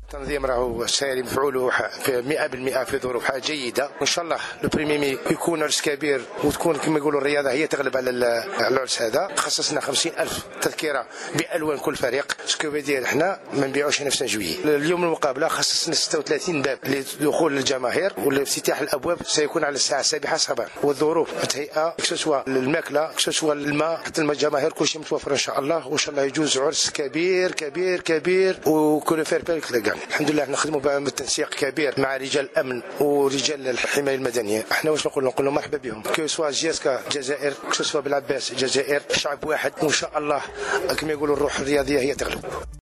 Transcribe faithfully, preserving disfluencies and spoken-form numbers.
التنظيم راهو ساري مفعوله مئة بالمئة في ظروفها جيده، وان شاء الله لو بريمي مي يكون عرس كبير وتكون كما يقولوا الرياضه هي تغلب على العرس هذا. خصصنا خمسين ألف تذكره بالوان كل فريق. سكو بدير احنا ما نبيعوش نفسنا جويي. اليوم المقابله خصصنا ستة وثلاثين باب لدخول للجماهير، والافتتاح الابواب سيكون على الساعه السابعه صباحا. والظروف متهيئه سواء الماكله سواء الماء حتى الجماهير كل شيء متوفر ان شاء الله، وان شاء الله يجوز عرس كبير كبير كبير وكل فير بالك. الحمد لله نخدموا بالتنسيق كبير مع رجال الامن ورجال الحمايه المدنيه. احنا واش نقول نقول لهم مرحبا بهم كو سوا جيسكا الجزائر كو سوا بالعباس الجزائر، شعب واحد وان شاء الله كما يقولوا الروح الرياضيه هي تغلب.